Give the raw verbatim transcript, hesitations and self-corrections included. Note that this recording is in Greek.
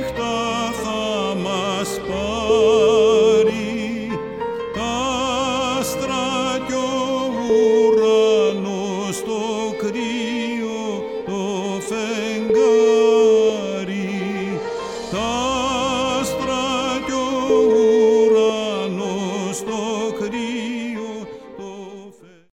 νύχτα θα μας πάρει τα άστρα κι ο ουρανός το κρύο το φεγγάρι. Τα